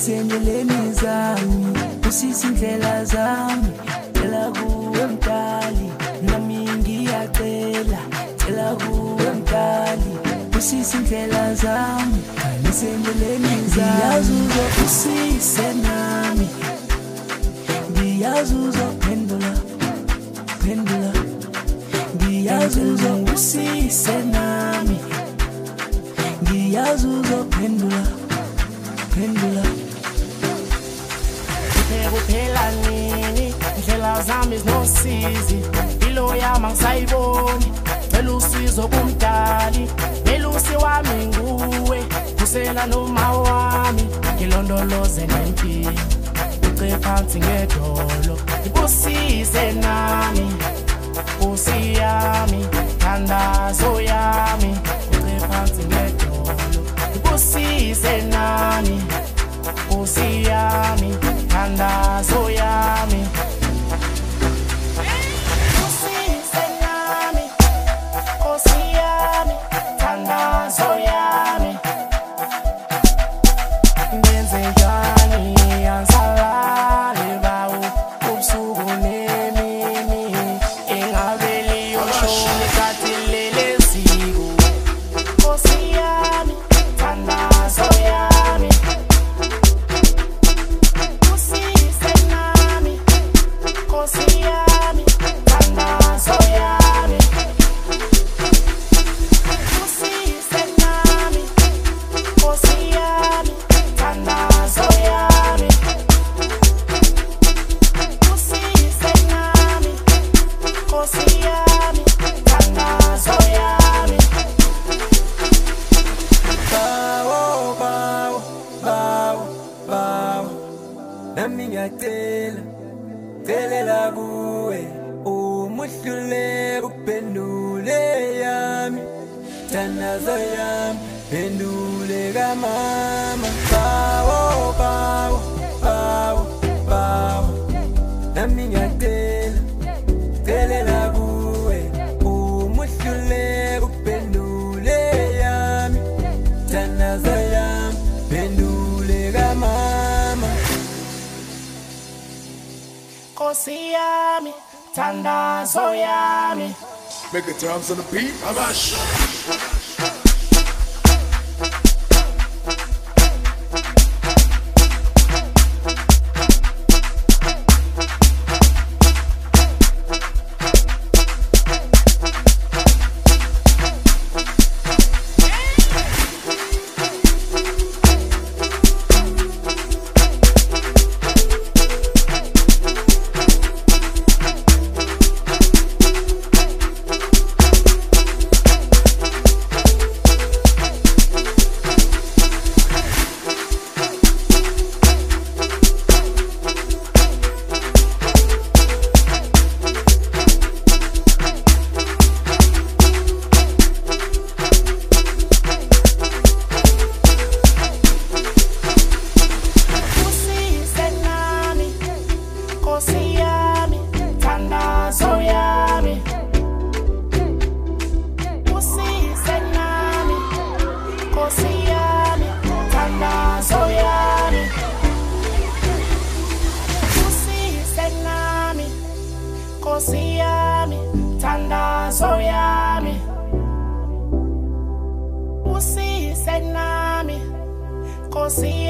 Nisendleleni zami usisi indlela zami cela kuwe mdali nami ngiyacela cela kuwe mdali usisi indlela zami nisendleleni zami ngiyazi uzosise nami ngiyazi uzophendula ngiyazi uzosise nami ngiyazi uzophendula Kuphela nini indlela zami zinosizi ilo yami angisayiboni cela usizo kumdali melusi wami nguwe kusela noma wami ngilondoloze nempilo uce phansi ngedolo ibusise nami usiyami thandazo yami uce phansi ngedolo ibusise nami usiyami thandazo yami usise nami usiyami thandazo yami ngenze njani ansalale bawo ubusuku nemini engabeli yoshoni kathi lele ziko usiyami thandazo yami nami ngiyacela celela kuwe umuhlule uphendule yami thandazo yami phendule kamama bawo nami ngiyacela celela kuwe umuhlule uphendule yami thandazo yami phendule kamama Kosi yami, thandazo yami. Make the drums on the beat, Amash. Kosi yami, thandazo yami. Usise nami, Kosi